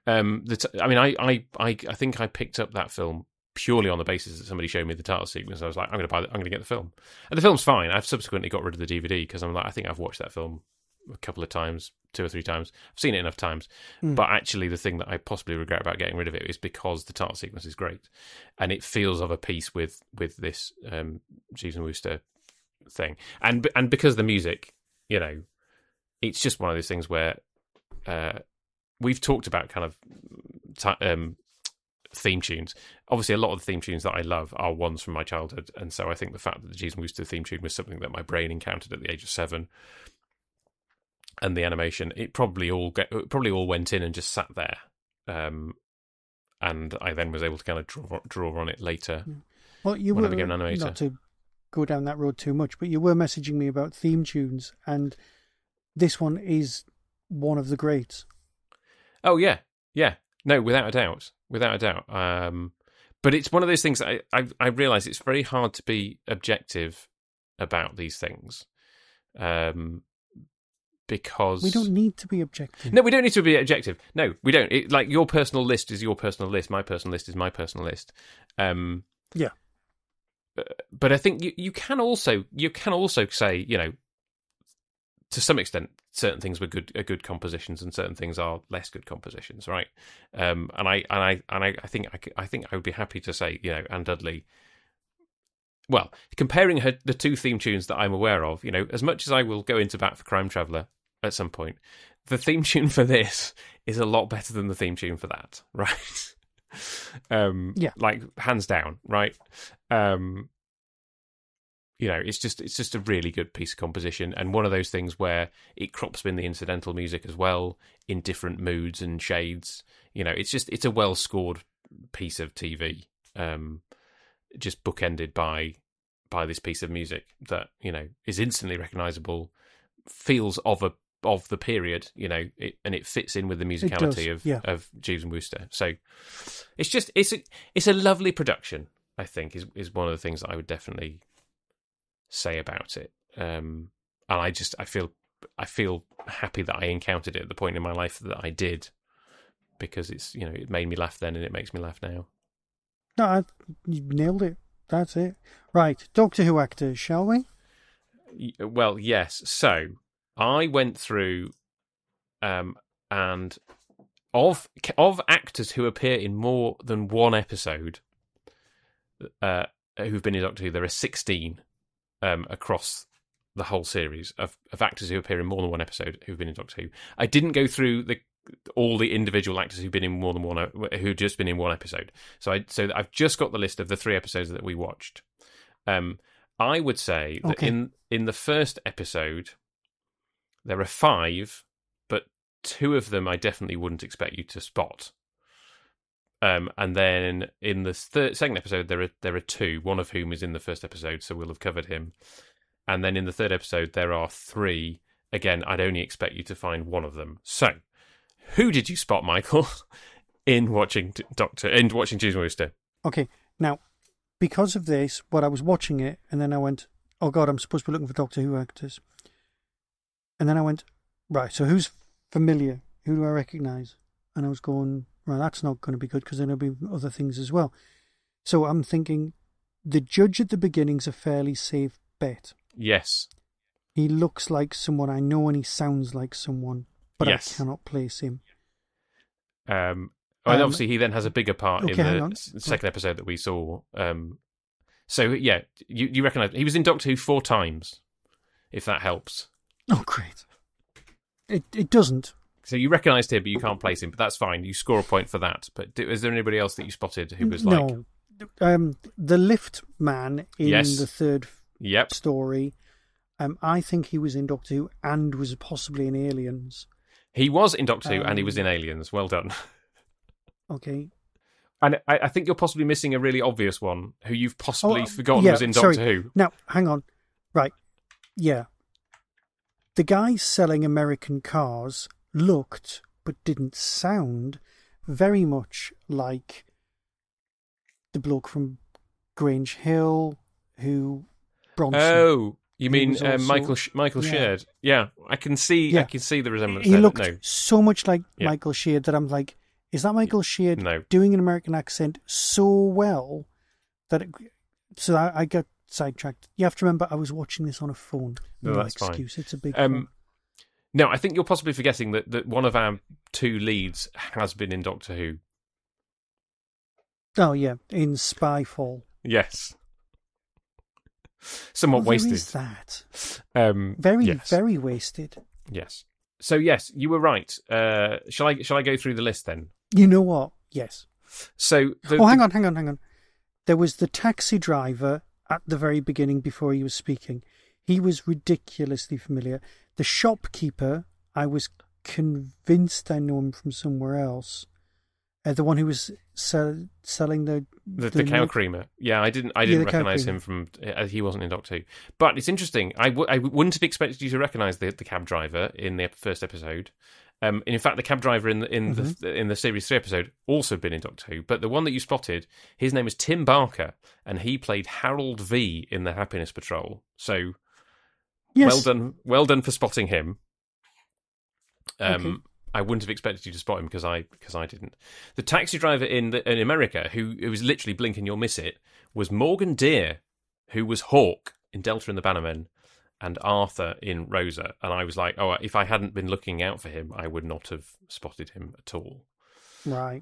I think I picked up that film purely on the basis that somebody showed me the title sequence. I was like, I'm going to get the film, and the film's fine. I've subsequently got rid of the DVD because I'm like, I think I've watched that film a couple of times, 2 or 3 times. I've seen it enough times. But actually, the thing that I possibly regret about getting rid of it is because the title sequence is great, and it feels of a piece with this Jeeves and Wooster thing, and because the music, you know, it's just one of those things where we've talked about kind of theme tunes. Obviously, a lot of the theme tunes that I love are ones from my childhood, and so I think the fact that the Jeeves and Wooster theme tune was something that my brain encountered at the age of 7, and the animation, it probably all went in and just sat there, and I then was able to kind of draw on it later. Well, you when were I became an animator. Not to go down that road too much, but you were messaging me about theme tunes, and this one is one of the greats. Oh yeah. No, without a doubt. But it's one of those things that I realise it's very hard to be objective about these things, because we don't need to be objective. No, we don't need to be objective. No, we don't. Like, your personal list is your personal list. My personal list is my personal list. Yeah. But I think you can also say, you know, to some extent, certain things are good compositions, and certain things are less good compositions, right? And I think I would be happy to say, you know, Anne Dudley. Well, comparing the 2 theme tunes that I'm aware of, you know, as much as I will go into bat for Crime Traveller at some point, the theme tune for this is a lot better than the theme tune for that, right? Yeah, like, hands down, right? You know, it's just a really good piece of composition, and one of those things where it crops in the incidental music as well in different moods and shades. You know, it's a well scored piece of TV, just bookended by this piece of music that, you know, is instantly recognisable, feels of the period, you know, and it fits in with the musicality of Jeeves and Wooster. So it's a lovely production, I think, is one of the things that I would definitely say about it. And I feel happy that I encountered it at the point in my life that I did, because it's, you know, it made me laugh then and it makes me laugh now. No, you nailed it. That's it. Right, Doctor Who actors, shall we? Well, yes. So I went through, and of actors who appear in more than one episode, who've been in Doctor Who, there are 16 across the whole series of actors who appear in more than one episode who've been in Doctor Who. I didn't go through all the individual actors who've been in more than one, who've just been in one episode. So I've just got the list of the 3 episodes that we watched. I would say that in the first episode there are 5, but 2 of them I definitely wouldn't expect you to spot. And then in the second episode there are 2, one of whom is in the first episode, so we'll have covered him. And then in the third episode there are 3. Again, I'd only expect you to find one of them. So, who did you spot, Michael, in watching Jeeves and Wooster? Okay, now, because of this, I was watching it, and then I went, oh God, I'm supposed to be looking for Doctor Who actors. And then I went, right, so who's familiar? Who do I recognise? And I was going, right, that's not going to be good because then there'll be other things as well. So I'm thinking the judge at the beginning's a fairly safe bet. Yes. He looks like someone I know and he sounds like someone, but I cannot place him. And obviously he then has a bigger part in the second episode that we saw. So, yeah, you recognise... He was in Doctor Who 4 times, if that helps. Oh, great. It doesn't. So you recognised him, but you can't place him, but that's fine. You score a point for that. But is there anybody else that you spotted who was like... No. The lift man in the third story, I think he was in Doctor Who and was possibly in Aliens. He was in Doctor Who and he was in Aliens. Well done. Okay. And I think you're possibly missing a really obvious one who you've possibly forgotten was in Doctor Who. Now, hang on. Right. Yeah. The guy selling American cars looked, but didn't sound, very much like the bloke from Grange Hill who... Bronson. Oh, you mean also, Michael Sheard? Yeah, I can see the resemblance. He looked so much like Michael Sheard that I'm like, is that Michael Sheard doing an American accent so well that I got sidetracked? You have to remember, I was watching this on a phone. No, that's excuse. Fine. It's a big phone. No, I think you're possibly forgetting that one of our 2 leads has been in Doctor Who. Oh, yeah, in Spyfall. Yes. Somewhat wasted. Is that? Very wasted. Yes. So, yes, you were right. Shall I go through the list then? You know what? Yes. So, hang on. There was the taxi driver at the very beginning before he was speaking. He was ridiculously familiar. The shopkeeper, I was convinced I know him from somewhere else. The one who was selling the cow creamer. Yeah, I didn't recognise him from. He wasn't in Doctor Who, but it's interesting. I wouldn't have expected you to recognise the cab driver in the first episode. And in fact, the cab driver in the Series 3 episode also been in Doctor Who. But the one that you spotted, his name is Tim Barker, and he played Harold V in the Happiness Patrol. So, well done for spotting him. Okay. I wouldn't have expected you to spot him because I didn't. The taxi driver in America, who was literally blink and you'll miss it, was Morgan Deere, who was Hawk in Delta and the Bannermen, and Arthur in Rosa. And I was like, oh, if I hadn't been looking out for him, I would not have spotted him at all. Right.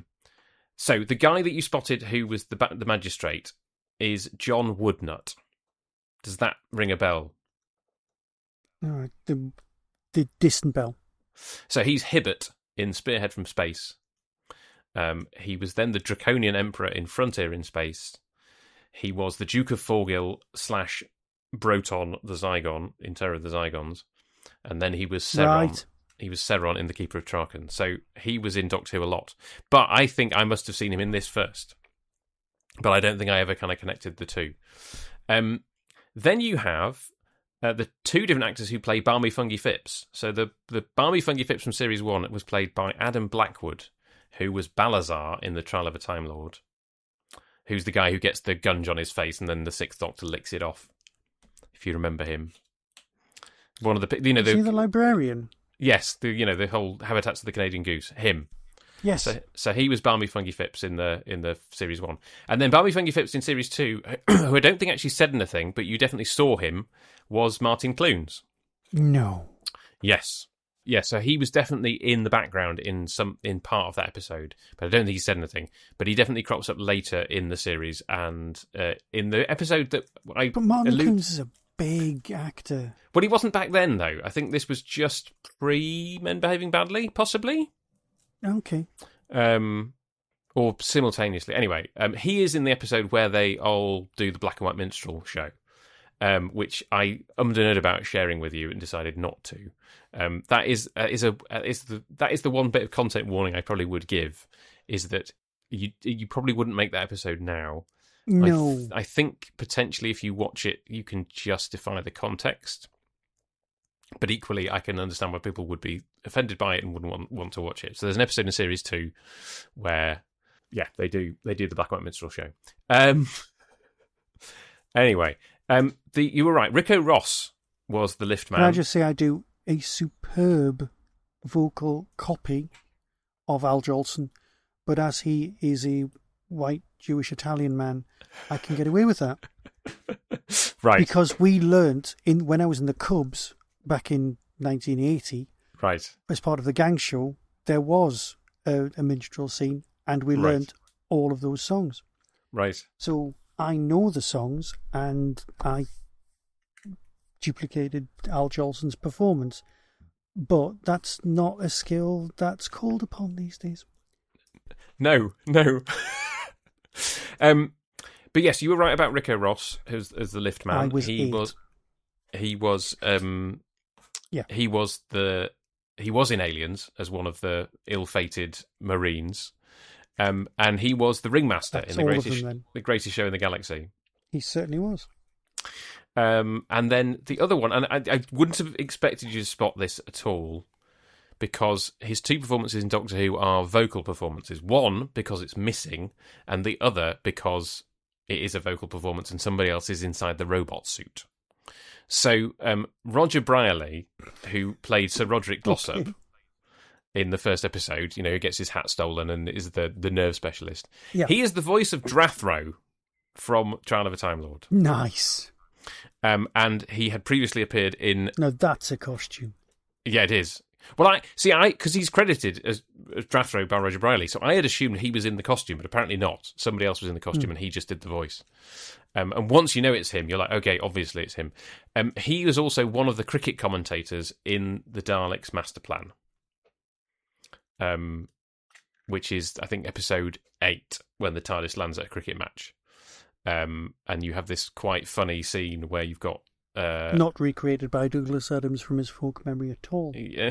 So the guy that you spotted, who was the magistrate, is John Woodnut. Does that ring a bell? All right. The distant bell. So he's Hibbert in Spearhead from Space. He was then the Draconian Emperor in Frontier in Space. He was the Duke of Forgill / Broton the Zygon in Terror of the Zygons. And then he was Seron. Right. He was Seron in The Keeper of Traken. So he was in Doctor Who a lot. But I think I must have seen him in this first. But I don't think I ever kind of connected the two. Then you have... the 2 different actors who play Barmy Fungi Phipps. So the Barmy Fungi Phipps from Series 1 was played by Adam Blackwood, who was Balazar in The Trial of a Time Lord, who's the guy who gets the gunge on his face and then the 6th Doctor licks it off, if you remember him. One of the... Is he the librarian? Yes, the whole Habitats of the Canadian Goose, him. Yes. So he was Barmy Fungi Phipps in the Series 1. And then Barmy Fungi Phipps in Series 2, who I don't think actually said anything, but you definitely saw him, was Martin Clunes. No. Yes. Yeah, so he was definitely in the background in part of that episode, but I don't think he said anything. But he definitely crops up later in the series, and in the episode that I... But Martin Clunes is a big actor. Well, he wasn't back then, though. I think this was just pre-Men Behaving Badly, possibly? Okay. Or simultaneously. Anyway, he is in the episode where they all do the Black and White Minstrel show, which I ummed and ahed about sharing with you and decided not to. That is the one bit of content warning I probably would give, is that you probably wouldn't make that episode now. No. I think potentially if you watch it, you can justify the context. But equally, I can understand why people would be offended by it and wouldn't want to watch it. So there's an episode in Series 2 where, they do the Black and White Minstrel show. Anyway, you were right. Rico Ross was the lift man. Can I just say I do a superb vocal copy of Al Jolson, but as he is a white Jewish Italian man, I can get away with that. Right. Because we learnt when I was in the Cubs back in 1980, right, as part of the gang show, there was a minstrel scene, and we learnt all of those songs. Right. So I know the songs, and I duplicated Al Jolson's performance, but that's not a skill that's called upon these days. No. But yes, you were right about Rico Ross as the lift man. I was he eight. was in Aliens as one of the ill-fated Marines, and he was the ringmaster in the greatest show in the galaxy. He certainly was. And then the other one, and I wouldn't have expected you to spot this at all, because his two performances in Doctor Who are vocal performances. One, because it's missing, and the other, because it is a vocal performance and somebody else is inside the robot suit. So Roger Brierley, who played Sir Roderick Glossop in the first episode, who gets his hat stolen and is the nerve specialist, he is the voice of Drathro from Trial of a Time Lord. Nice. And he had previously appeared in... No, that's a costume. Yeah, it is. Well, because he's credited as Drathro by Roger Brierley, so I had assumed he was in the costume, but apparently not. Somebody else was in the costume, and he just did the voice. And once you know it's him, you're like, okay, obviously it's him. He was also one of the cricket commentators in the Daleks' Master Plan, which is, I think, episode 8, when the TARDIS lands at a cricket match. And you have this quite funny scene where you've got... not recreated by Douglas Adams from his folk memory at all. Yeah.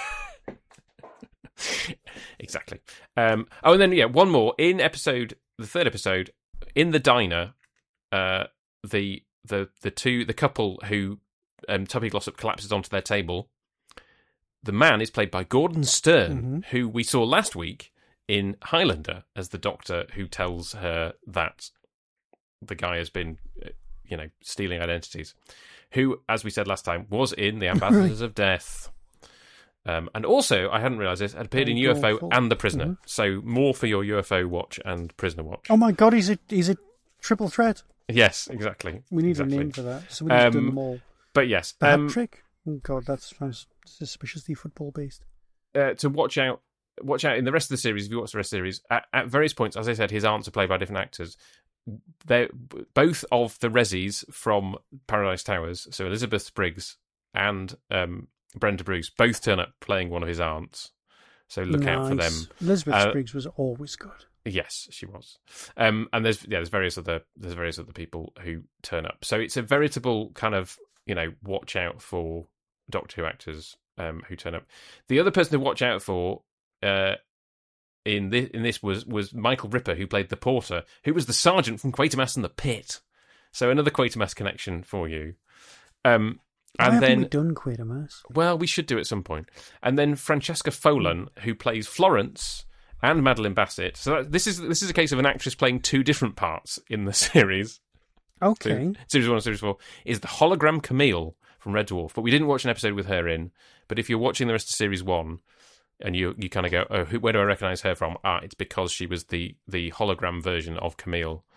Exactly. And then, one more. In the third episode, in the diner, the couple who Tubby Glossop collapses onto their table, the man is played by Gordon Stern, who we saw last week in Highlander as the doctor who tells her that the guy has been, stealing identities. Who, as we said last time, was in The Ambassadors of Death. And also, I hadn't realised this, had appeared in UFO and The Prisoner. Mm-hmm. So more for your UFO watch and Prisoner watch. Oh my God, he's a triple threat. Yes, exactly. We need a name for that. So we've done them all. But yes. The hat trick? Oh God, that sounds suspiciously football-based. To watch out in the rest of the series, if you watch the rest of the series, at various points, as I said, his aunts are played by different actors. They're both of the Rezzies from Paradise Towers, so Elizabeth Spriggs and Brenda Bruce, both turn up playing one of his aunts. So look out for them. Elizabeth Spriggs was always good. Yes, she was. And there's various other people who turn up. So it's a veritable kind of watch out for Doctor Who actors who turn up. The other person to watch out for in this was Michael Ripper, who played the porter, who was the sergeant from Quatermass and the Pit. So another Quatermass connection for you. And Why then haven't we done Quatermass? Well, we should do at some point. And then Francesca Folan, who plays Florence and Madeline Bassett. So this is a case of an actress playing two different parts in the series. Okay. So, series 1 and Series 4 is the hologram Camille from Red Dwarf, but we didn't watch an episode with her in. But if you're watching the rest of Series 1, and you kind of go, oh, where do I recognise her from? It's because she was the hologram version of Camille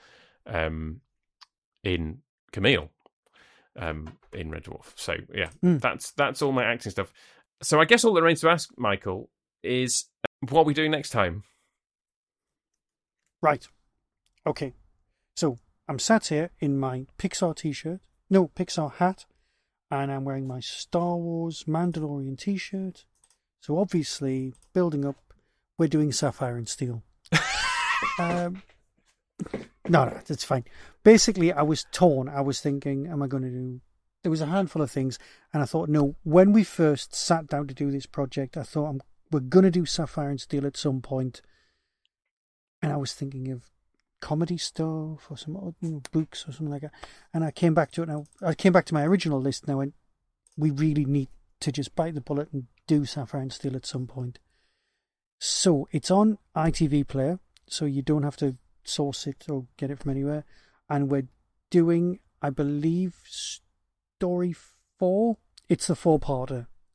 in Camille in Red Dwarf. So, yeah, that's all my acting stuff. So I guess all that remains to ask, Michael, is what are we doing next time? Right. Okay. So I'm sat here in my Pixar hat, and I'm wearing my Star Wars Mandalorian t-shirt. So obviously, building up, we're doing Sapphire and Steel. No, that's fine. Basically, I was torn. I was thinking, am I going to do... There was a handful of things, and I thought, no, when we first sat down to do this project, I thought we're going to do Sapphire and Steel at some point. And I was thinking of comedy stuff or some books or something like that. And I came back to it now. I came back to my original list and I went, we really need to just bite the bullet and do Sapphire and Steel at some point. So it's on ITV Player, so you don't have to source it or get it from anywhere. And we're doing, I believe, story 4. It's the 4-parter.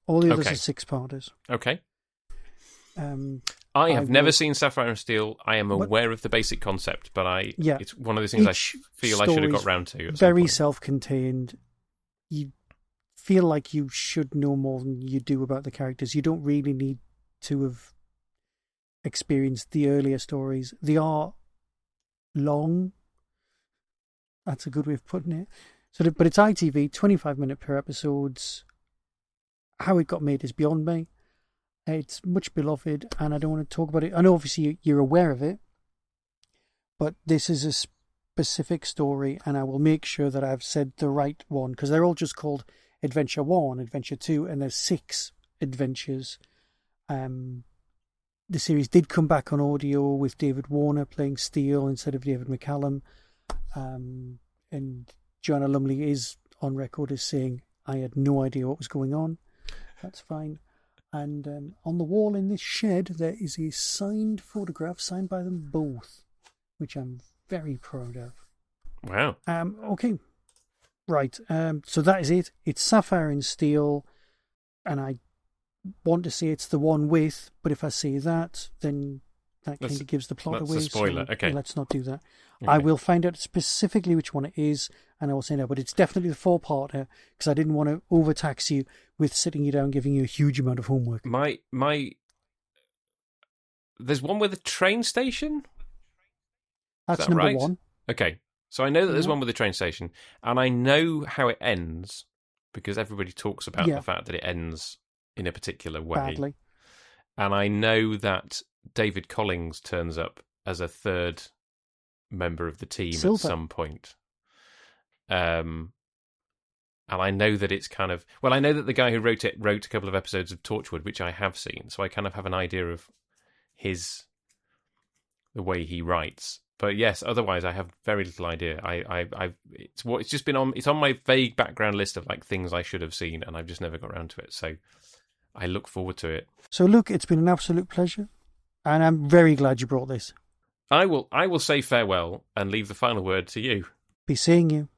All the others Okay. are 6-parters. Okay. Um, I have never will- seen Sapphire and Steel. I am But- aware of the basic concept, but Yeah. it's one of those things I Each feel I should have got story's round to. At some very point. self-contained. You feel like you should know more than you do about the characters. You don't really need to have experienced the earlier stories. They are long. That's a good way of putting it. But it's ITV, 25-minute per episodes. How it got made is beyond me. It's much beloved, and I don't want to talk about it. I know obviously you're aware of it, but this is a specific story, and I will make sure that I've said the right one, because they're all just called Adventure 1, Adventure 2, and there's 6 adventures. The series did come back on audio with David Warner playing Steele instead of David McCallum, and Joanna Lumley is on record as saying, I had no idea what was going on. That's fine. And on the wall in this shed, there is a signed photograph signed by them both, which I'm very proud of. Wow. Okay. Right. So that is it. It's Sapphire and Steel, and I want to say it's the one with, but if I say that, then that kind of gives the plot that's away. a spoiler. So Okay. let's not do that. Okay. I will find out specifically which one it is, and I will say no, but it's definitely the 4-parter, because I didn't want to overtax you with sitting you down, giving you a huge amount of homework. There's one with a train station? That's that number right? 1. Okay. So I know that there's Yeah. one with a train station, and I know how it ends, because everybody talks about Yeah. the fact that it ends in a particular way. Badly. And I know that David Collings turns up as a third member of the team Silver. at some point. And I know that it's kind of... Well, I know that the guy who wrote it wrote a couple of episodes of Torchwood, which I have seen, so I kind of have an idea of the way he writes. But yes, otherwise I have very little idea. It's just been on... It's on my vague background list of like things I should have seen, and I've just never got around to it. So I look forward to it. So look, it's been an absolute pleasure, and I'm very glad you brought this. I will say farewell and leave the final word to you. Be seeing you.